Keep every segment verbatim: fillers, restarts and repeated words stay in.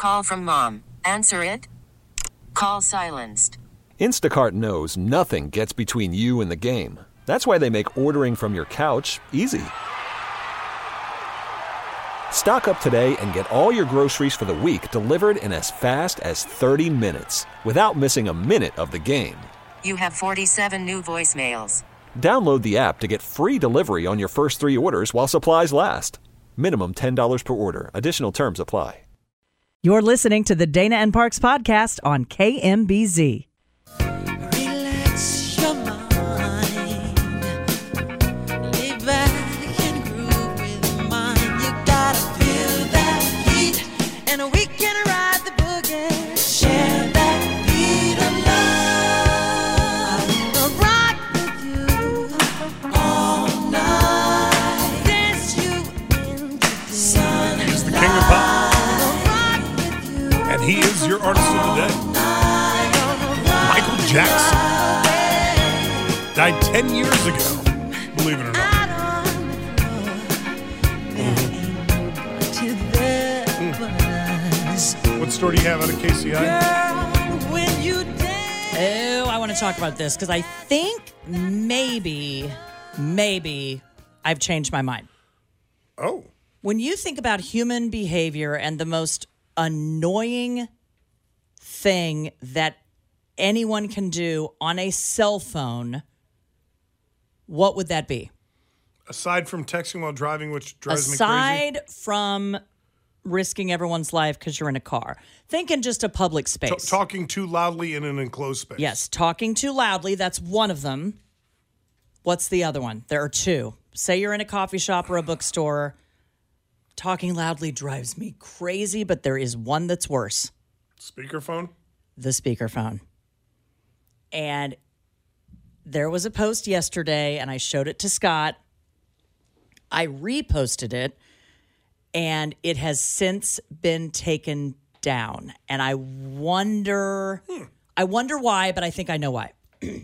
Call from mom. Answer it. Call silenced. Instacart knows nothing gets between you and the game. That's why they make ordering from your couch easy. Stock up today and get all your groceries for the week delivered in as fast as thirty minutes without missing a minute of the game. You have forty-seven new voicemails. Download the app to get free delivery on your first three orders while supplies last. Minimum ten dollars per order. Additional terms apply. You're listening to the Dana and Parks podcast on K M B Z. Relax your mind. Lay back and groove with mine. You gotta feel that heat, and we can ride the boogie. Share that beat of love. I'll rock with you all night. Dance you into the sun. He's the king of pop. And he is your artist of the day. Michael Jackson. Died ten years ago, believe it or not. Mm. What story do you have out of K C I? Oh, I want to talk about this because I think maybe, maybe I've changed my mind. Oh. When you think about human behavior and the most annoying thing that anyone can do on a cell phone, what would that be? Aside from texting while driving, which drives Aside me crazy? from risking everyone's life because you're in a car. Think in just a public space. T- talking too loudly in an enclosed space. Yes, talking too loudly. That's one of them. What's the other one? There are two. Say you're in a coffee shop or a bookstore. Talking loudly drives me crazy, but there is one that's worse. Speakerphone? The speakerphone. And there was a post yesterday, and I showed it to Scott. I reposted it, and it has since been taken down. And I wonder, hmm. I wonder why, but I think I know why.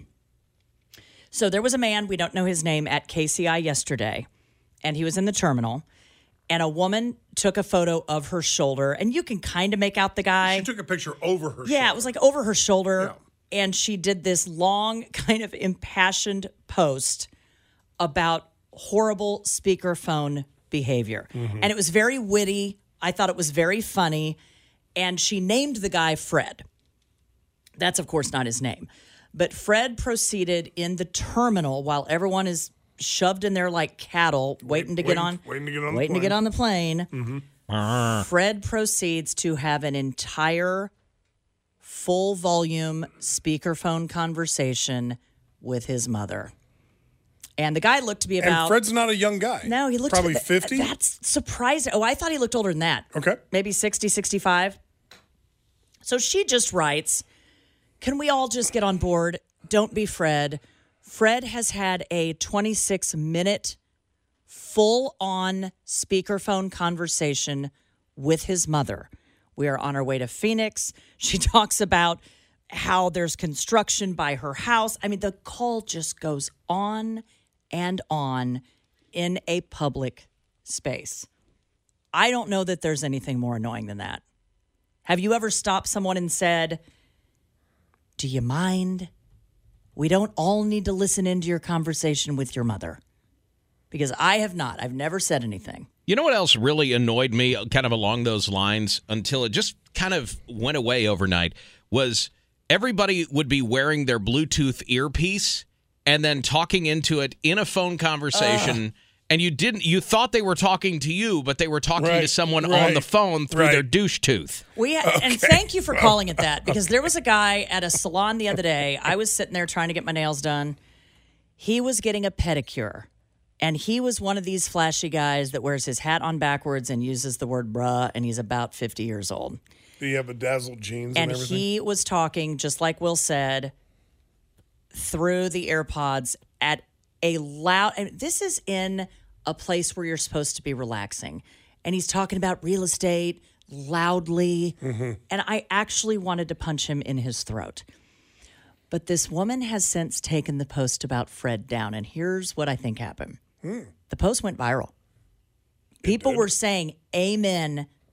So there was a man, we don't know his name, at K C I yesterday, and he was in the terminal. And a woman took a photo of her shoulder, and you can kind of make out the guy. She took a picture over her yeah, shoulder. it was like over her shoulder. Yeah. And she did this long, kind of impassioned post about horrible speakerphone behavior. Mm-hmm. And it was very witty. I thought it was very funny. And she named the guy Fred. That's, of course, not his name. But Fred proceeded in the terminal while everyone is shoved in there like cattle, waiting to get waiting, on, waiting to get on, waiting the to get on the plane. Mm-hmm. Fred proceeds to have an entire full volume speakerphone conversation with his mother. And the guy looked to be about... And Fred's not a young guy. No, he looked... Probably th- fifty? That's surprising. Oh, I thought he looked older than that. Okay. Maybe sixty, sixty-five. So she just writes, can we all just get on board? Don't be Fred. Fred has had a twenty-six minute full-on speakerphone conversation with his mother. We are on our way to Phoenix. She talks about how there's construction by her house. I mean, the call just goes on and on in a public space. I don't know that there's anything more annoying than that. Have you ever stopped someone and said, do you mind? We don't all need to listen into your conversation with your mother. Because I have not. I've never said anything. You know what else really annoyed me kind of along those lines until it just kind of went away overnight was everybody would be wearing their Bluetooth earpiece and then talking into it in a phone conversation. Uh. And you didn't, you thought they were talking to you, but they were talking right, to someone right, on the phone through right. their douche tooth. We ha- okay. And thank you for calling it that, because there was a guy at a salon the other day. I was sitting there trying to get my nails done. He was getting a pedicure, and he was one of these flashy guys that wears his hat on backwards and uses the word bruh, and he's about fifty years old. Do you have bedazzled jeans and, and everything? And he was talking, just like Will said, through the AirPods at a loud, and this is in a place where you're supposed to be relaxing. And he's talking about real estate loudly. Mm-hmm. And I actually wanted to punch him in his throat. But this woman has since taken the post about Fred down. And here's what I think happened. Mm. The post went viral. People were saying, amen,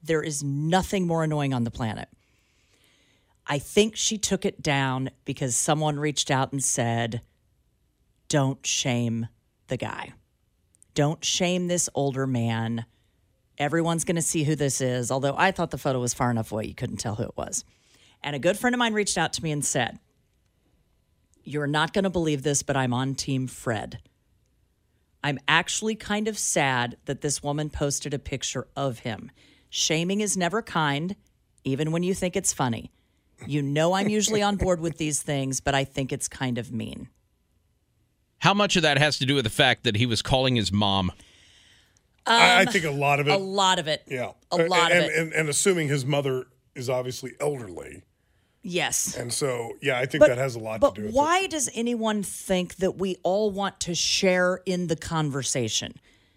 There is nothing more annoying on the planet. I think she took it down because someone reached out and said, don't shame the guy. Don't shame this older man. Everyone's going to see who this is, although I thought the photo was far enough away you couldn't tell who it was. And a good friend of mine reached out to me and said, you're not going to believe this, but I'm on Team Fred. I'm actually kind of sad that this woman posted a picture of him. Shaming is never kind, even when you think it's funny. You know I'm usually on board with these things, but I think it's kind of mean. How much of that has to do with the fact that he was calling his mom? I, I think a lot of it. A lot of it. Yeah. A lot and, of it. And, and assuming his mother is obviously elderly. Yes. And so, yeah, I think But- that has a lot But to do with why it. does anyone think that we all want to share in the conversation?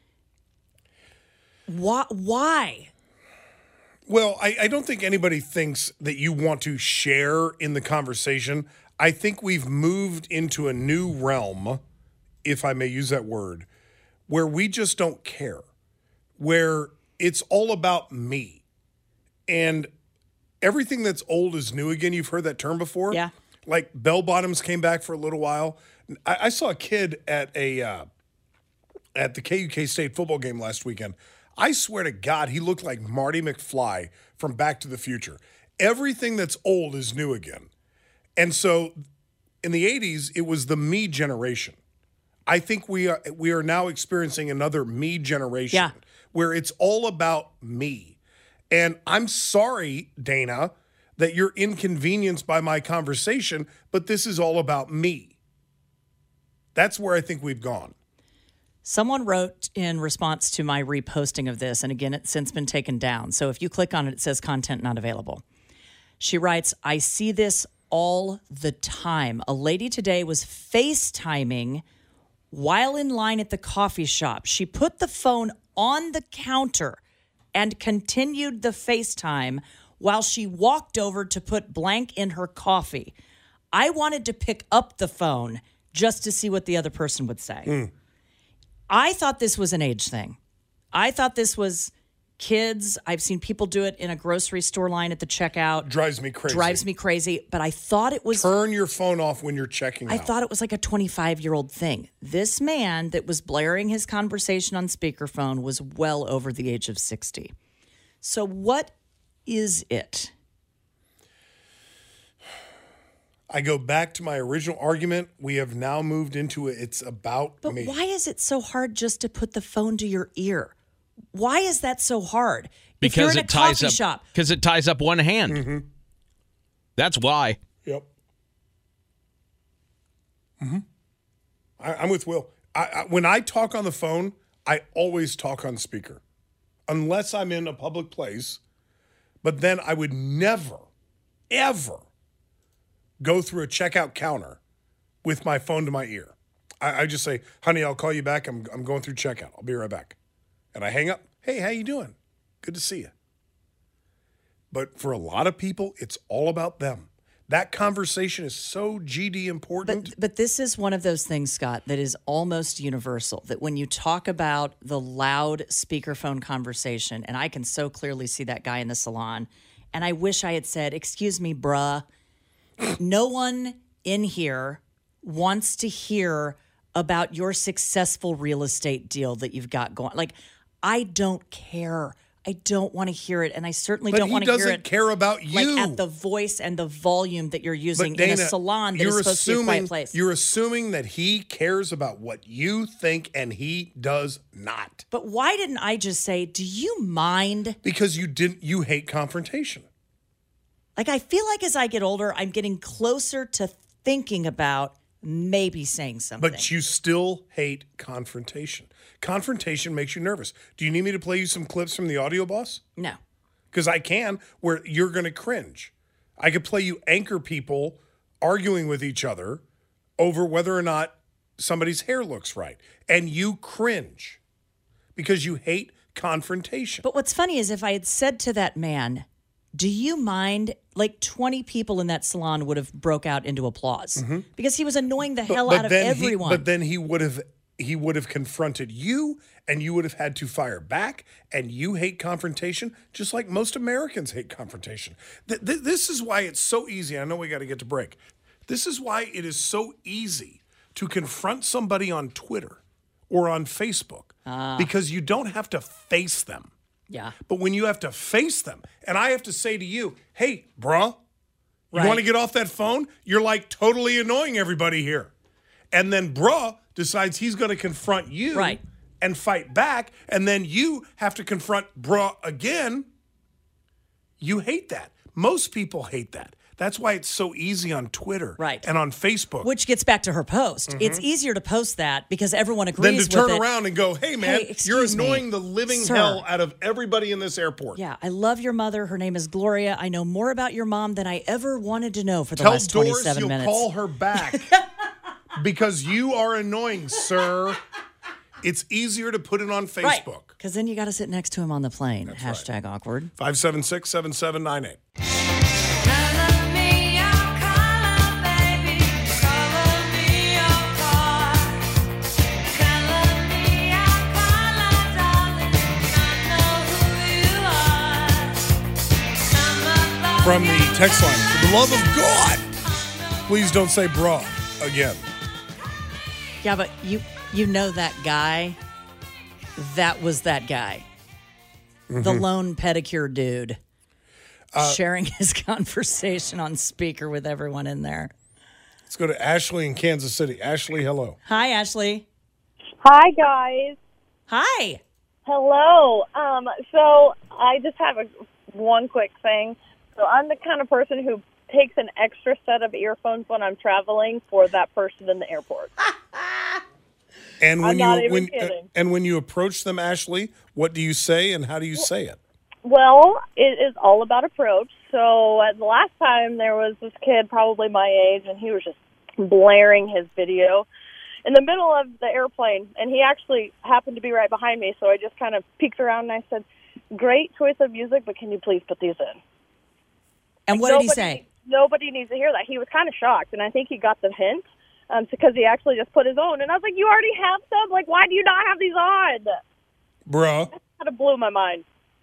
Why? Why? Well, I, I don't think anybody thinks that you want to share in the conversation. I think we've moved into a new realm, if I may use that word, where we just don't care, where it's all about me. And everything that's old is new again. You've heard that term before? Yeah. Like bell bottoms came back for a little while. I, I saw a kid at a uh, at the K U K State football game last weekend. I swear to God, he looked like Marty McFly from Back to the Future. Everything that's old is new again. And so in the eighties, it was the me generation. I think we are we are now experiencing another me generation Yeah. where it's all about me. And I'm sorry, Dana, that you're inconvenienced by my conversation, but this is all about me. That's where I think we've gone. Someone wrote in response to my reposting of this, and again, it's since been taken down. So if you click on it, it says content not available. She writes, I see this all the time. A lady today was FaceTiming while in line at the coffee shop. She put the phone on the counter and continued the FaceTime while she walked over to put blank in her coffee. I wanted to pick up the phone just to see what the other person would say. Mm. I thought this was an age thing. I thought this was kids. I've seen people do it in a grocery store line at the checkout. Drives me crazy. Drives me crazy. But I thought it was... Turn your phone off when you're checking I out. thought it was like a twenty-five-year-old thing. This man that was blaring his conversation on speakerphone was well over the age of sixty. So what is it? I go back to my original argument. We have now moved into it. It's about But me. why is it so hard just to put the phone to your ear? Why is that so hard? If you're Because in a it ties coffee up. shop, Because it ties up one hand. Mm-hmm. That's why. Yep. Mm-hmm. I, I'm with Will. I, I, when I talk on the phone, I always talk on speaker, unless I'm in a public place. But then I would never, ever go through a checkout counter with my phone to my ear. I, I just say, honey, I'll call you back. I'm, I'm going through checkout. I'll be right back. And I hang up. Hey, how you doing? Good to see you. But for a lot of people, it's all about them. That conversation is so G D important. But but this is one of those things, Scott, that is almost universal. That when you talk about the loud speakerphone conversation, and I can so clearly see that guy in the salon, and I wish I had said, "Excuse me, bruh." No one in here wants to hear about your successful real estate deal that you've got going. Like, I don't care. I don't want to hear it, and I certainly But don't he want to hear doesn't it. care about you. Like at the voice and the volume that you're using But Dana, in a salon that is you're supposed to be a assuming, quiet place. You're assuming that he cares about what you think, and he does not. But why didn't I just say, do you mind? Because you didn't. You hate confrontation. Like, I feel like as I get older, I'm getting closer to thinking about maybe saying something. But you still hate confrontation. Confrontation makes you nervous. Do you need me to play you some clips from the Audio Boss? No. Because I can, where you're going to cringe. I could play you anchor people arguing with each other over whether or not somebody's hair looks right. And you cringe because you hate confrontation. But what's funny is if I had said to that man, do you mind? Like twenty people in that salon would have broke out into applause because he was annoying the hell out of then everyone. He, but then he would have he would have confronted you, and you would have had to fire back, and you hate confrontation, just like most Americans hate confrontation. Th- th- this is why it's so easy. I know we got to get to break. This is why it is so easy to confront somebody on Twitter or on Facebook, Ah. because you don't have to face them. Yeah. But when you have to face them, and I have to say to you, hey, bruh, you Right. want to get off that phone? You're like totally annoying everybody here. And then bruh decides he's going to confront you Right. and fight back. And then you have to confront bruh again. You hate that. Most people hate that. That's why it's so easy on Twitter Right. and on Facebook. Which gets back to her post. It's easier to post that because everyone then agrees to turn with it. around and go, hey, man, Hey, you're excuse me, annoying the living sir. hell out of everybody in this airport. Yeah, I love your mother. Her name is Gloria. I know more about your mom than I ever wanted to know for the Tell last Doris twenty-seven you'll minutes. call her back because you are annoying, sir. It's easier to put it on Right. Facebook. Because then you got to sit next to him on the plane. Hashtag awkward. five seven six, seven seven nine eight. From the text line, for the love of God, please don't say bra again. Yeah, but you you know that guy. That was that guy. Mm-hmm. The lone pedicure dude. Uh, sharing his conversation on speaker with everyone in there. Let's go to Ashley in Kansas City. Ashley, hello. Hi, Ashley. Hi, guys. Hi. Hello. Um, so I just have a one quick thing. So I'm the kind of person who takes an extra set of earphones when I'm traveling for that person in the airport. And when I'm not you even when kidding. and when you approach them, Ashley, what do you say and how do you say it? Well, it is all about approach. So uh, the last time there was this kid, probably my age, and he was just blaring his video in the middle of the airplane. And he actually happened to be right behind me, so I just kind of peeked around and I said, great choice of music, but can you please put these in? And what did he Nobody- say? Nobody needs to hear that. He was kind of shocked, and I think he got the hint um, because he actually just put his own. And I was like, you already have some? Like, why do you not have these on? Bruh. That kind of blew my mind.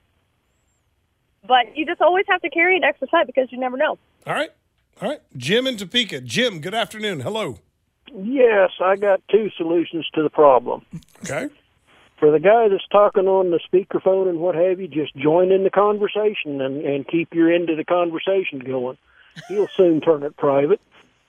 But you just always have to carry an extra set because you never know. All right. All right. Jim in Topeka. Jim, good afternoon. Hello. Yes, I got two solutions to the problem. Okay. For the guy that's talking on the speakerphone and what have you, just join in the conversation and, and keep your end of the conversation going. He'll soon turn it private.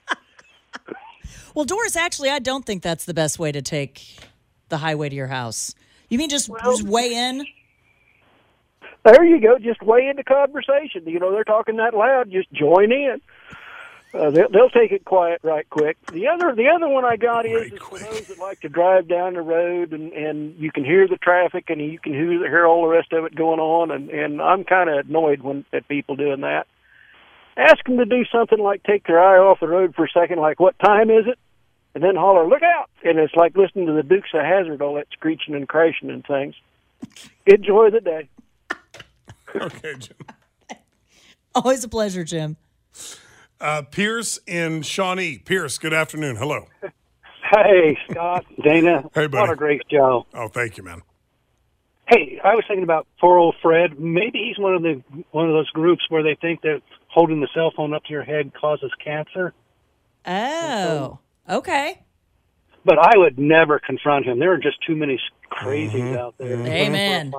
Well, Doris, actually, I don't think that's the best way to take the highway to your house. You mean just, just weigh in? There you go. Just weigh in the conversation. You know, they're talking that loud. Just join in. Uh, they'll, they'll take it quiet right quick. The other, the other one I got is, Right is for quick. those that like to drive down the road and, and you can hear the traffic and you can hear, hear all the rest of it going on. And, and I'm kind of annoyed when at people doing that. Ask them to do something like take their eye off the road for a second, like what time is it? And then holler, look out! And it's like listening to the Dukes of Hazzard, all that screeching and crashing and things. Enjoy the day. Okay, Jim. Always a pleasure, Jim. Uh, Pierce in Shawnee. Pierce, good afternoon. Hello. Hey, Scott, Dana. Hey, buddy. What a great show. Oh, thank you, man. Hey, I was thinking about poor old Fred. Maybe he's one of the one of those groups where they think that holding the cell phone up to your head causes cancer. Oh, okay. But I would never confront him. There are just too many crazies out there. Amen.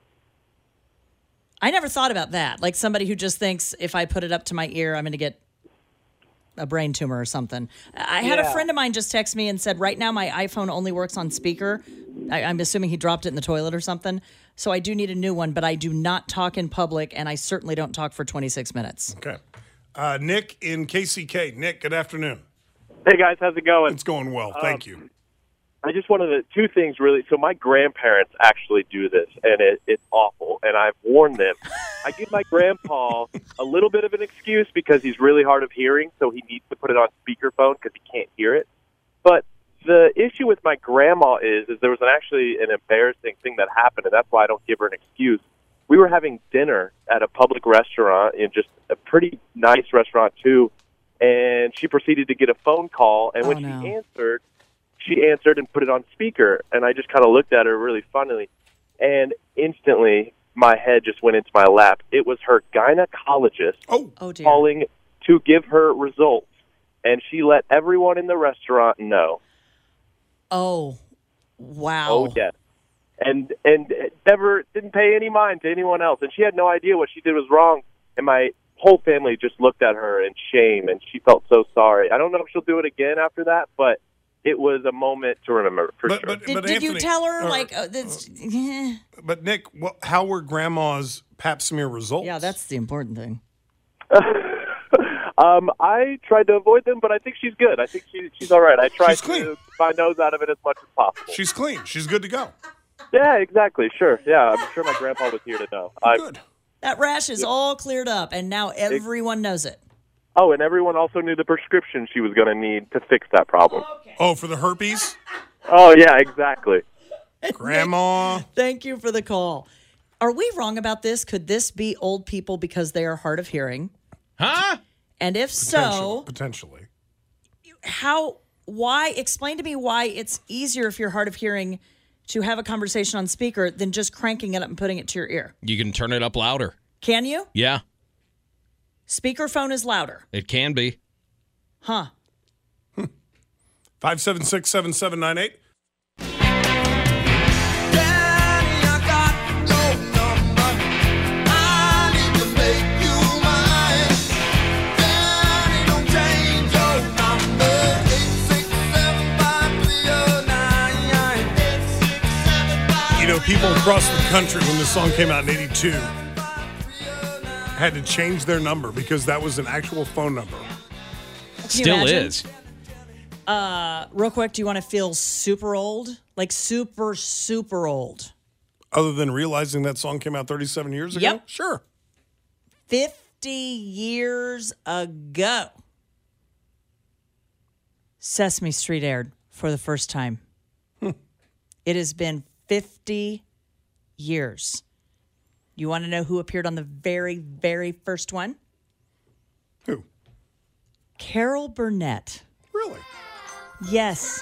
I never thought about that. Like somebody who just thinks if I put it up to my ear, I'm going to get a brain tumor or something. I had a Yeah. friend of mine just text me and said, right now my iPhone only works on speaker. I, I'm assuming he dropped it in the toilet or something. So I do need a new one, but I do not talk in public, and I certainly don't talk for twenty-six minutes. Okay. Uh, Nick in K C K. Nick, good afternoon. Hey guys, how's it going? It's going well. Thank you. I just wanted to, two things really. So my grandparents actually do this, and it, it's awful. And I've warned them. I give my grandpa a little bit of an excuse because he's really hard of hearing, so he needs to put it on speakerphone because he can't hear it. But the issue with my grandma is, is there was an, actually an embarrassing thing that happened, and that's why I don't give her an excuse. We were having dinner at a public restaurant, in just a pretty nice restaurant too, and she proceeded to get a phone call, and when Oh, no. she answered, she answered and put it on speaker, and I just kind of looked at her really funnily, and instantly my head just went into my lap. It was her gynecologist Oh, Oh, dear. calling to give her results, and she let everyone in the restaurant know. Oh, wow. Oh, yes. And and never didn't pay any mind to anyone else, and she had no idea what she did was wrong. And my whole family just looked at her in shame, and she felt so sorry. I don't know if she'll do it again after that, but it was a moment to remember for but, sure. but, Did, but did you Anthony- tell her, or- like, uh, this, yeah. But Nick, what, how were Grandma's Pap smear results? Yeah, that's the important thing. um, I tried to avoid them, but I think she's good. I think she, she's all right. I tried She's clean. to keep my nose out of it as much as possible. She's clean. She's good to go. Yeah, exactly. Sure. Yeah, I'm sure my grandpa was here to know. I, Good. That rash is all cleared up, and now everyone knows it. oh, and everyone also knew the prescription she was going to need to fix that problem. Oh, for the herpes? Oh, yeah, exactly. Grandma. Thank you for the call. Are we wrong about this? Could this be old people because they are hard of hearing? Huh? And if so, Potentially. how, why, explain to me why it's easier if you're hard of hearing to have a conversation on speaker than just cranking it up and putting it to your ear. You can turn it up louder. Can you? Yeah, Speakerphone is louder. it can be. Huh. five seven six, seven seven nine eight. You know, people across the country, when this song came out in eighty-two, had to change their number because that was an actual phone number. Can you Still imagine? is. Uh, real quick, do you want to feel super old? Like super, super old. Other than realizing that song came out thirty-seven years ago? Yep. Sure. fifty years ago, Sesame Street aired for the first time. It has been fifty years. You want to know who appeared on the very, very first one? Who? Carol Burnett. Really? Yes.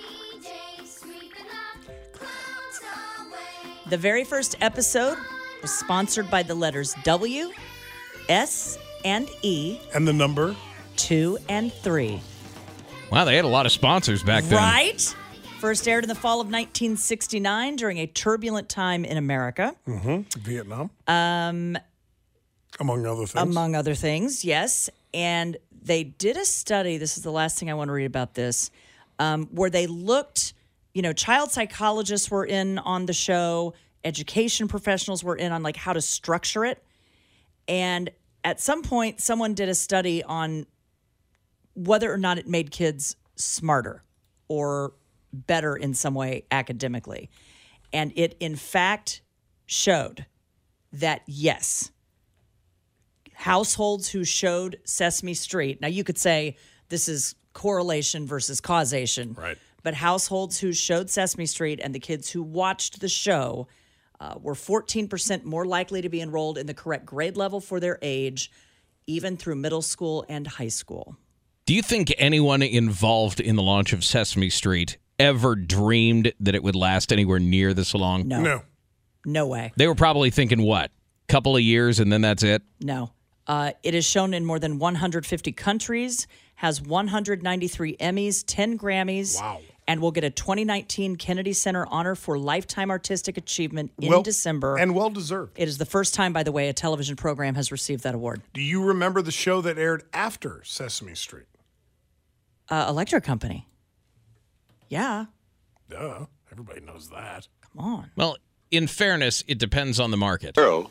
The very first episode was sponsored by the letters W, S, and E, And the number? two and three. Wow, they had a lot of sponsors back then. Right? First aired in the fall of nineteen sixty-nine during a turbulent time in America. Mm-hmm. Vietnam. Um, Among other things. Among other things, yes. And they did a study, this is the last thing I want to read about this, um, where they looked, you know, child psychologists were in on the show, education professionals were in on like how to structure it. And at some point, someone did a study on whether or not it made kids smarter or better in some way academically. And it, in fact, showed that, yes, households who showed Sesame Street, now you could say this is correlation versus causation, Right. but households who showed Sesame Street and the kids who watched the show uh, were fourteen percent more likely to be enrolled in the correct grade level for their age, even through middle school and high school. Do you think anyone involved in the launch of Sesame Street ever dreamed that it would last anywhere near this long? No. No. No way. They were probably thinking, what, couple of years and then that's it? No. Uh, it is shown in more than one hundred fifty countries, has one hundred ninety-three Emmys, ten Grammys, Wow. and will get a twenty nineteen Kennedy Center honor for Lifetime Artistic Achievement in Well- December. And well deserved. It is the first time, by the way, a television program has received that award. Do you remember the show that aired after Sesame Street? Uh, Electric Company. Yeah, Duh. Everybody knows that. come on. Well, in fairness, it depends on the market. Girl.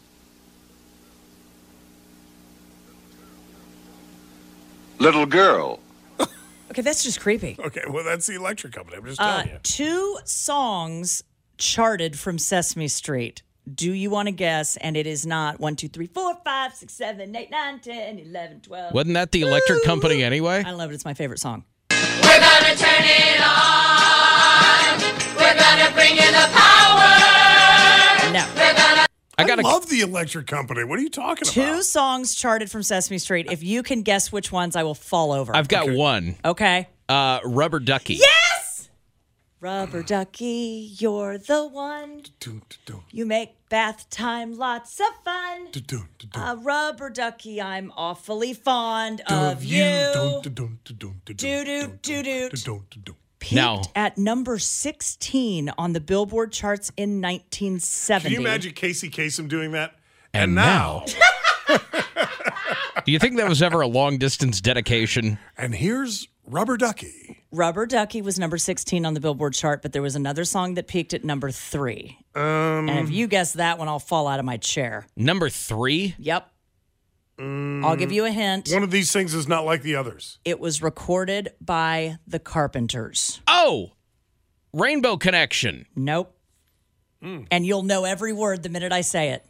Little girl. Okay, that's just creepy. Okay, well, that's the Electric Company. I'm just Uh, telling you. two songs charted from Sesame Street. Do you want to guess? And it is not one, two, three, four, five, six, seven, eight, nine, ten, eleven, twelve. Wasn't that the Electric Company anyway? I don't know, but it's my favorite song. We're gonna turn it on. We're gonna bring you the power. No. We're gonna. I got I a love the Electric Company. What are you talking Two about? songs charted from Sesame Street. If you can guess which ones, I will fall over. I've got Okay. one. Okay. Uh, Rubber Ducky. Yes! Rubber ducky, you're the one. You make bath time lots of fun. Uh, rubber ducky, I'm awfully fond of you. Do-do-do-do. Peaked Now- at number sixteen on the Billboard charts in nineteen seventy. Can you imagine Casey Kasem doing that? And, And now. now. Do you think that was ever a long distance dedication? And here's Rubber Ducky. Rubber Ducky was number sixteen on the Billboard chart, but there was another song that peaked at number three. Um, And if you guess that one, I'll fall out of my chair. Number three? Yep. I'll give you a hint. One of these things is not like the others. It was recorded by the Carpenters. Oh, Rainbow Connection. Nope. And you'll know every word the minute I say it.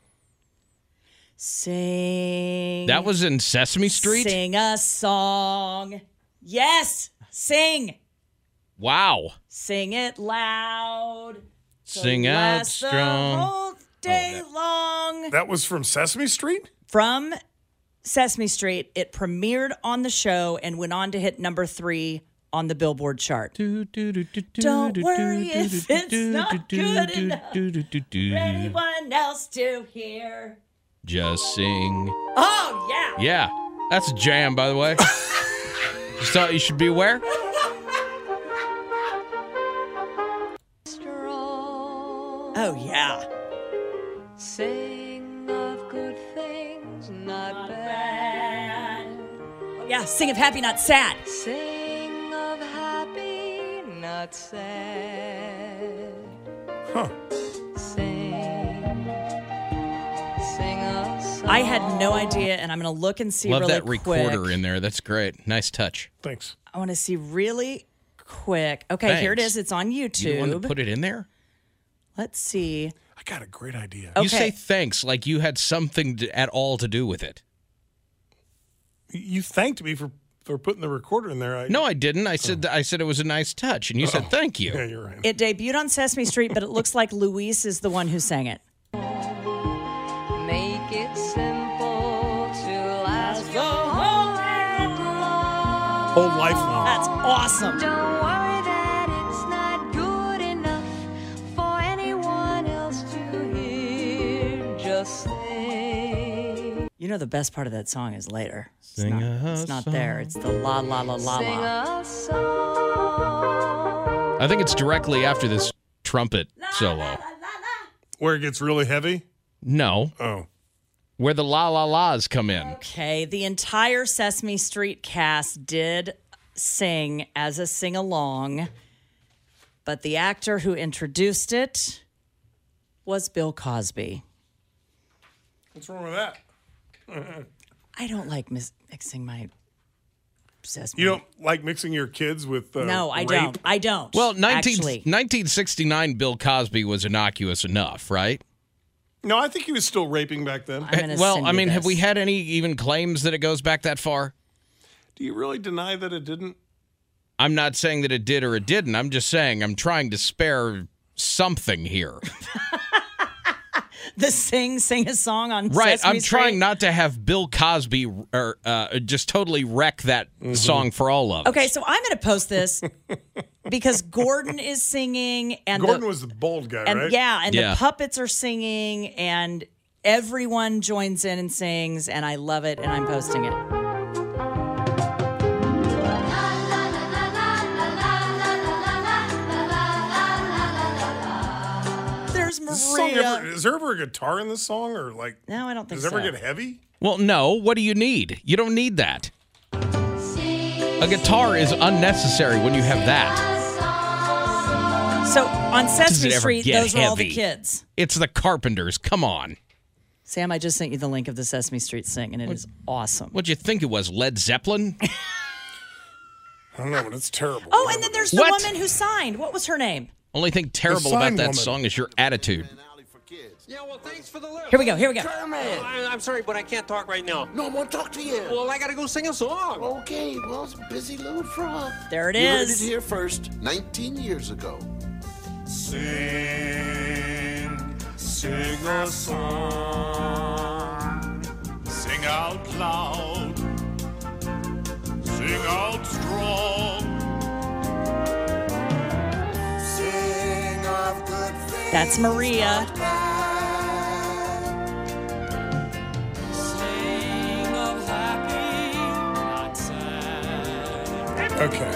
Sing. That was in Sesame Street? Sing a song. Yes. Sing. Wow. Sing it loud. Sing out Last the strong. whole day long. That was from Sesame Street? From Sesame Street. It premiered on the show and went on to hit number three on the Billboard chart. Don't worry if it's not good enough for anyone else to hear. Just sing. Oh, yeah. Yeah. That's a jam, by the way. Just thought you should be aware. Oh, yeah. Sing of good things, not bad. Yeah, sing of happy, not sad. Sing of happy, not sad. Huh. Sing, sing a song. I had no idea, and I'm going to look and see Love really that recorder quick. in there. That's great. Nice touch. Thanks. I want to see really quick. Okay, here it Thanks. is. It's on You YouTube. want to put it in there? Let's see. I got a great idea. Okay. You say thanks like you had something to, at all to do with it. You thanked me for, for putting the recorder in there. I, No, I didn't. I said I said it was a nice touch, and you said thank you. Yeah, you're right. It debuted on Sesame Street, but it looks like Luis is the one who sang it. Make it simple to last your whole life long. Whole life long. That's awesome. Don't worry that it's not good enough for anyone else to hear. Just sing. You know the best part of that song is later. It's Sing not, a it's not there. It's the la la la la Sing la. a song. I think it's directly after this trumpet solo. Where it gets really heavy? No, Oh. where the la la la's come in. Okay, the entire Sesame Street cast did sing as a sing along, but the actor who introduced it was Bill Cosby. What's wrong with that? I don't like mis- mixing my Sesame. You don't like mixing your kids with uh, No, I rape? don't. I don't. Well, nineteen, actually. nineteen sixty-nine Bill Cosby was innocuous enough, right? No, I think he was still raping back then. I'm gonna Well, send I you mean, have this. we had any even claims that it goes back that far? Do you really deny that it didn't? I'm not saying that it did or it didn't. I'm just saying I'm trying to spare something here. the sing sing a song on Right. Sesame I'm trying Street? not to have Bill Cosby or uh, just totally wreck that song for all of us. Okay, so I'm going to post this because Gordon is singing and Gordon the, was the bold guy, and right? yeah, and Yeah. the puppets are singing and everyone joins in and sings and I love it and I'm posting it. There's Does, this song Maria. ever, is there ever a guitar in this song, or like? No, I don't think Does it ever so. get heavy? Well, no. What do you need? You don't need that. A guitar is unnecessary when you have that. So on Does Sesame it ever Street, get those were all the heavy? kids. It's the Carpenters. Come on. Sam, I just sent you the link of the Sesame Street sing, and it is awesome. What'd you think it was? Led Zeppelin? I don't know, but it's terrible. Oh, and then there's the What? woman who signed. What was her name? Only thing terrible sign about that woman. song is your attitude. Yeah, well, thanks for the lift. Here we go. Here we go. I, I'm sorry, but I can't talk right now. No, I want to talk to you. Well, I gotta go sing a song. Okay, well, it's a busy little frog. There it you heard is. it here first, nineteen years ago. Sing, sing a song. Sing out loud. Sing out strong. Sing That's Maria. Okay.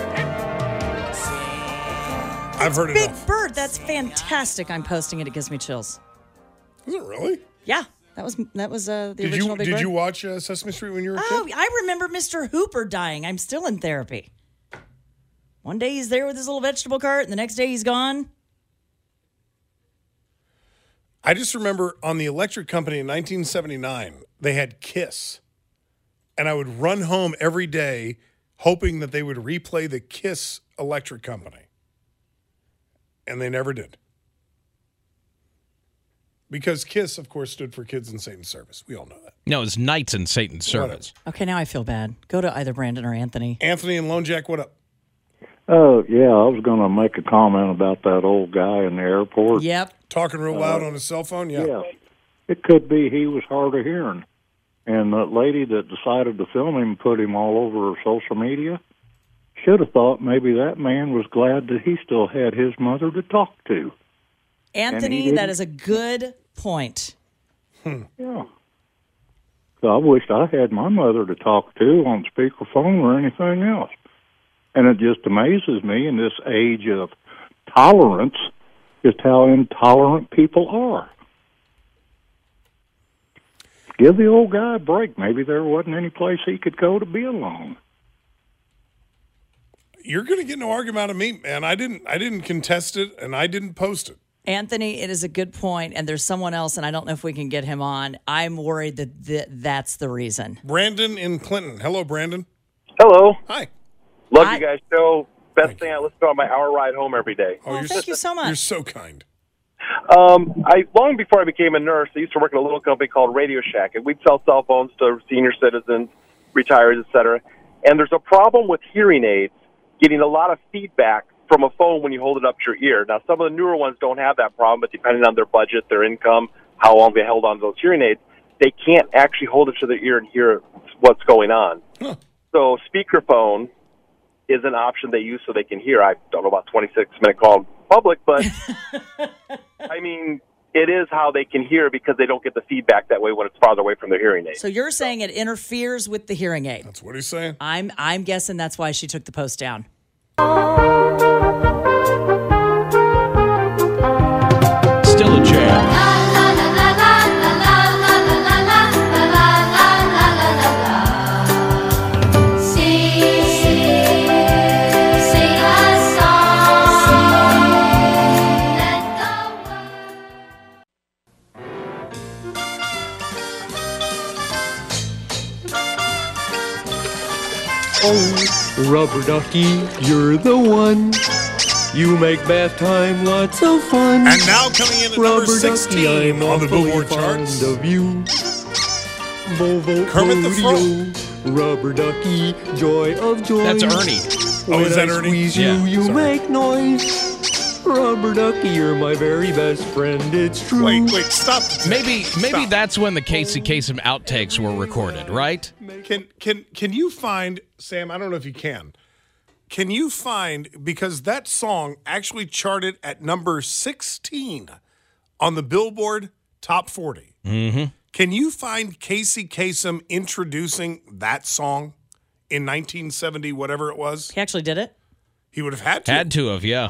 I've heard Big enough. Bird. That's fantastic. I'm posting it. It gives me chills. Is it really? Yeah. That was that was uh, the Did original you Big did Bird. you watch uh, Sesame Street when you were a Oh, kid? I remember Mister Hooper dying. I'm still in therapy. One day he's there with his little vegetable cart, and the next day he's gone. I just remember on the electric company in nineteen seventy-nine, they had Kiss. And I would run home every day hoping that they would replay the Kiss electric company. And they never did. Because KISS, of course, stood for Kids in Satan's Service. We all know that. No, it's Knights in Satan's Service. Okay, now I feel bad. Go to either Brandon or Anthony. Anthony and Lone Jack, what up? Oh, yeah, I was going to make a comment about that old guy in the airport. Yep. Talking real loud on his cell phone? Yeah. Yeah. It could be he was hard of hearing. And the lady that decided to film him and put him all over social media should have thought maybe that man was glad that he still had his mother to talk to. Anthony, that is a good point. Hmm. Yeah. So I wished I had my mother to talk to on speakerphone or anything else. And it just amazes me in this age of tolerance just how intolerant people are. Give the old guy a break. Maybe there wasn't any place he could go to be alone. You're going to get no argument out of me, man. I didn't I didn't contest it, and I didn't post it. Anthony, it is a good point, and there's someone else, and I don't know if we can get him on. I'm worried that th- that's the reason. Brandon in Clinton. Hello, Brandon. Hello. Hi. Love Hi. you guys' show. Best thing I listen to on my hour ride home every day. Oh, thank you so much. You're so kind. Um, I long before I became a nurse, I used to work at a little company called Radio Shack, and we'd sell cell phones to senior citizens, retirees, et cetera. And there's a problem with hearing aids getting a lot of feedback from a phone when you hold it up to your ear. Now, some of the newer ones don't have that problem, but depending on their budget, their income, how long they held on to those hearing aids, they can't actually hold it to their ear and hear what's going on. Huh. So speakerphone is an option they use so they can hear. I don't know about twenty-six minute call in public, but I mean, it is how they can hear because they don't get the feedback that way when it's farther away from their hearing aid. So you're saying it interferes with the hearing aid? That's what he's saying. I'm I'm guessing that's why she took the post down. Still a jam. Oh, Rubber Ducky, you're the one. You make bath time lots of fun. And now coming in at number Rubber sixteen Ducky, I'm on the awfully Billboard fond charts. Of you. Volvo Kermit the Rodeo, Rubber Ducky, joy of joy. That's Ernie. Oh, When is that I Ernie? squeeze Yeah, you, you sorry. make noise. Rubber Ducky, you're my very best friend. It's true. Wait, wait, stop. Maybe maybe Stop. that's when the Casey Kasem outtakes were recorded, right? Can can can you find, Sam, I don't know if you can. Can you find, because that song actually charted at number sixteen on the Billboard Top forty. Mm-hmm. Can you find Casey Kasem introducing that song in nineteen seventy, whatever it was? He actually did it? He would have had to. Had to have, yeah.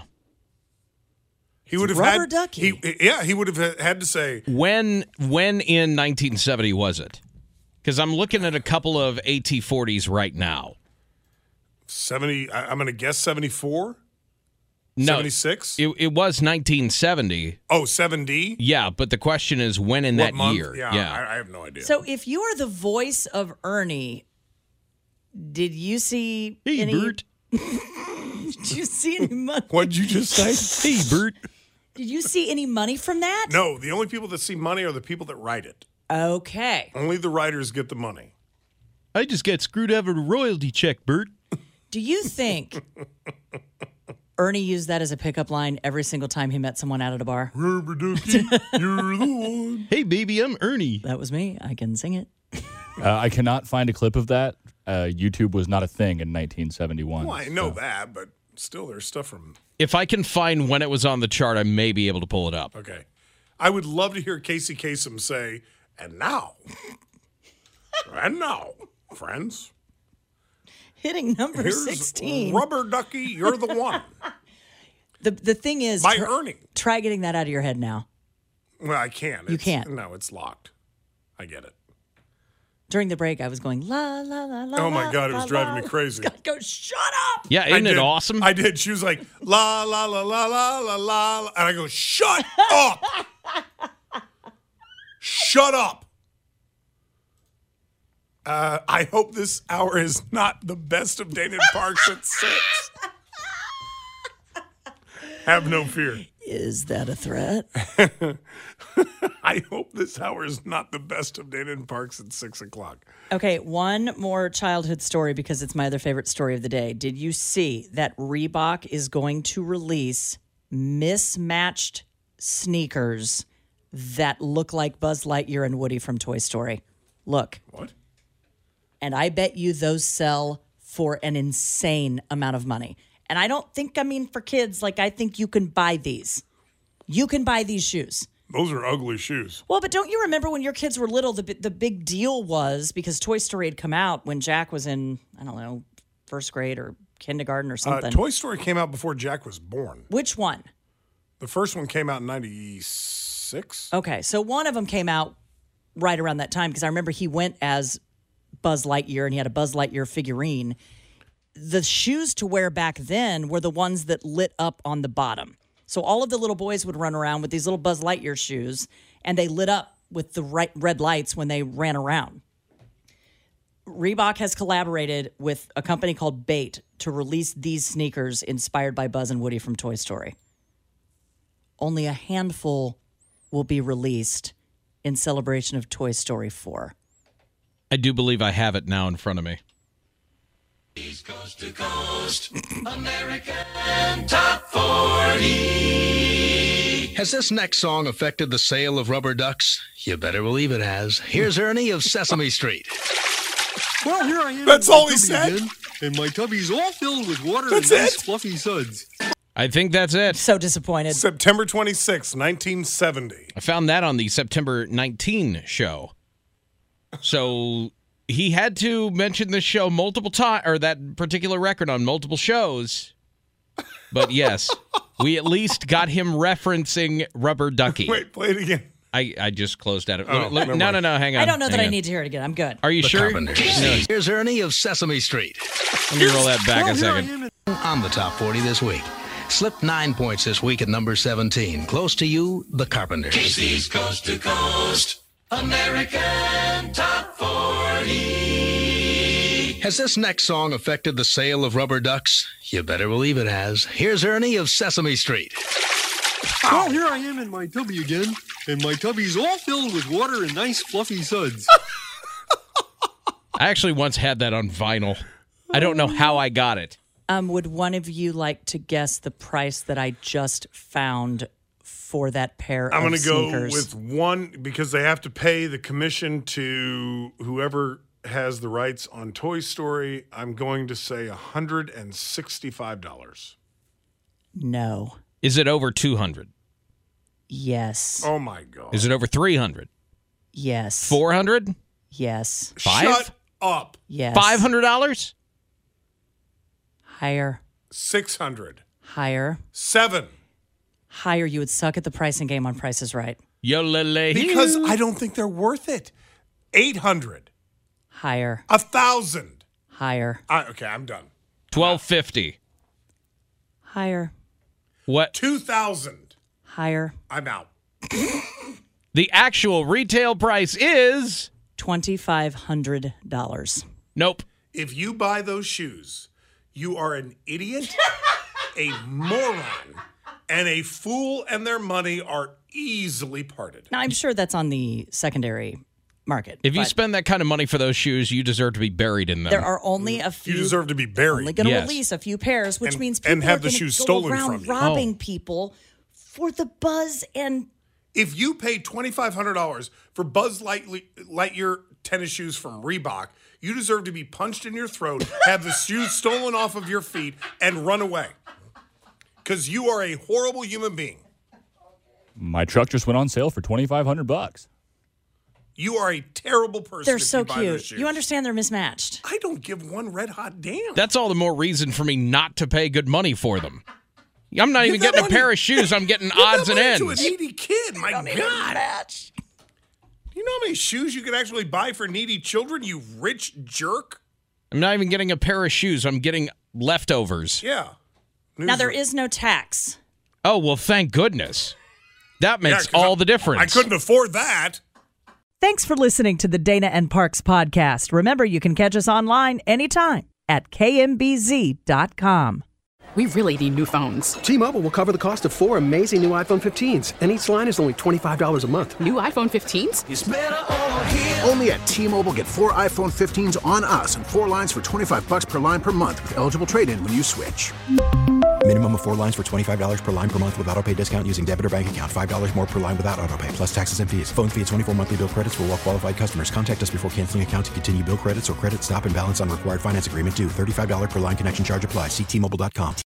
He would have Rubber had, Ducky. He, yeah, he would have had to say, When when in nineteen seventy was it? Because I'm looking at a couple of A T forties right now. seventy, I- I'm going to guess seventy-four? No, seventy-six? It, it was nineteen seventy. Oh, seven D? Yeah, but the question is when in What that month? year? Yeah, I, I have no idea. So if you are the voice of Ernie, did you see Hey, any... Bert. Did you see any money? What'd you just say? Hey, Bert. Did you see any money from that? No, the only people that see money are the people that write it. Okay. Only the writers get the money. I just got screwed out of a royalty check, Bert. Do you think Ernie used that as a pickup line every single time he met someone out at a bar? Rubber Ducky, you're the one. Hey, baby, I'm Ernie. That was me. I can sing it. Uh, I cannot find a clip of that. Uh, YouTube was not a thing in nineteen seventy-one. Well, I know so. that, but still, there's stuff from. If I can find when it was on the chart, I may be able to pull it up. Okay. I would love to hear Casey Kasem say, and now, and now, friends. Hitting number here's sixteen. Rubber Ducky, you're the one. the The thing is, My tr- earning. Try getting that out of your head now. Well, I can. You It's- can't. No, it's locked. I get it. During the break, I was going la la la la. Oh my la, God, it was la, driving la. me crazy. I go, shut up. Yeah, I isn't it did. awesome? I did. She was like, la, la, la, la, la, la, la, la. And I go, shut up. Shut up. Uh, I hope this hour is not the best of Dana and Parks at six. Have no fear. Is that a threat? I hope this hour is not the best of Dana and Parks at six o'clock. Okay, one more childhood story because it's my other favorite story of the day. Did you see that Reebok is going to release mismatched sneakers that look like Buzz Lightyear and Woody from Toy Story? Look. What? And I bet you those sell for an insane amount of money. And I don't think I mean for kids. Like, I think you can buy these. You can buy these shoes. Those are ugly shoes. Well, but don't you remember when your kids were little, the bi- the big deal was because Toy Story had come out when Jack was in, I don't know, first grade or kindergarten or Uh, something. Toy Story came out before Jack was born. Which one? The first one came out in ninety-six. Okay, so one of them came out right around that time because I remember he went as Buzz Lightyear and he had a Buzz Lightyear figurine. The shoes to wear back then were the ones that lit up on the bottom. So all of the little boys would run around with these little Buzz Lightyear shoes, and they lit up with the right red lights when they ran around. Reebok has collaborated with a company called Bait to release these sneakers inspired by Buzz and Woody from Toy Story. Only a handful will be released in celebration of Toy Story four. I do believe I have it now in front of me. Coast to coast, American Top forty. Has this next song affected the sale of rubber ducks? You better believe it has. Here's Ernie of Sesame Street. Well, here I am. That's in my all he tubby said? again, and my tubby's all filled with water That's and nice it? fluffy suds. I think that's it. So disappointed. September twenty-sixth, nineteen seventy. I found that on the September nineteenth show. So he had to mention this show multiple times, or that particular record on multiple shows. But yes, we at least got him referencing Rubber Ducky. Wait, play it again. I, I just closed out. Oh, Let- let- never no, no, mind. no, hang on. I don't know that hang I on. need to hear it again. I'm good. Are you The sure? Carpenters. No. Here's Ernie of Sesame Street. Let me roll that back Well, a here I second. am in- On the top forty this week. Slipped nine points this week at number seventeen. Close to you, The Carpenters. Casey's Coast to Coast, American Top forty. Has this next song affected the sale of rubber ducks? You better believe it has. Here's Ernie of Sesame Street. Well, here I am in my tubby again, and my tubby's all filled with water and nice fluffy suds. I actually once had that on vinyl. I don't know how I got it. Um, would one of you like to guess the price that I just found for that pair I'm of going to go sneakers? with one because they have to pay the commission to whoever has the rights on Toy Story. I'm going to say one hundred sixty-five dollars. No. Is it over two hundred? Yes. Oh, my God. Is it over three hundred? Yes. four hundred? Yes. Five? Shut up. Yes. five hundred dollars? Higher. six hundred. Higher. Seven. Higher. You would suck at the pricing game on Price is Right. Yo-la-la. Because I don't think they're worth it. eight hundred. Higher. A thousand. Higher. I, okay, I'm done. twelve fifty. Higher. What? two thousand. Higher. I'm out. The actual retail price is twenty-five hundred dollars. Nope. If you buy those shoes, you are an idiot, a moron, and a fool, and their money are easily parted. Now, I'm sure that's on the secondary market. If you but spend that kind of money for those shoes, you deserve to be buried in them. there are only a few. You deserve to be buried. Only going to Yes. release a few pairs, which And- means people and have are the gonna shoes go stolen around from you. robbing Oh. people for the buzz and If you pay twenty-five hundred dollars for Buzz Light- Lightyear tennis shoes from Reebok, you deserve to be punched in your throat, have the shoes stolen off of your feet, and run away. because you are a horrible human being. My truck just went on sale for twenty-five hundred bucks. You are a terrible person. They're if so you buy those cute. shoes. You understand they're mismatched. I don't give one red hot damn. That's all the more reason for me not to pay good money for them. I'm not even Give that getting a money- pair of shoes. I'm getting Give odds that and money ends. to a needy kid. My Don't even God. match. Do you know how many shoes you can actually buy for needy children, you rich jerk? I'm not even getting a pair of shoes. I'm getting leftovers. Yeah. Now, there is no tax. Oh, well, thank goodness. That makes Yeah, 'cause all I- the difference. I couldn't afford that. Thanks for listening to the Dana and Parks podcast. Remember, you can catch us online anytime at K M B Z dot com. We really need new phones. T-Mobile will cover the cost of four amazing new iPhone fifteens, and each line is only twenty-five dollars a month. New iPhone fifteens? It's better over here. Only at T-Mobile, get four iPhone fifteens on us and four lines for twenty-five bucks per line per month with eligible trade-in when you switch. Minimum of four lines for twenty-five dollars per line per month with autopay discount using debit or bank account. five dollars more per line without autopay, plus taxes and fees. Phone fee at twenty-four monthly bill credits for well-qualified customers. Contact us before canceling account to continue bill credits or credit stop and balance on required finance agreement due. thirty-five dollars per line connection charge applies. See T Mobile dot com.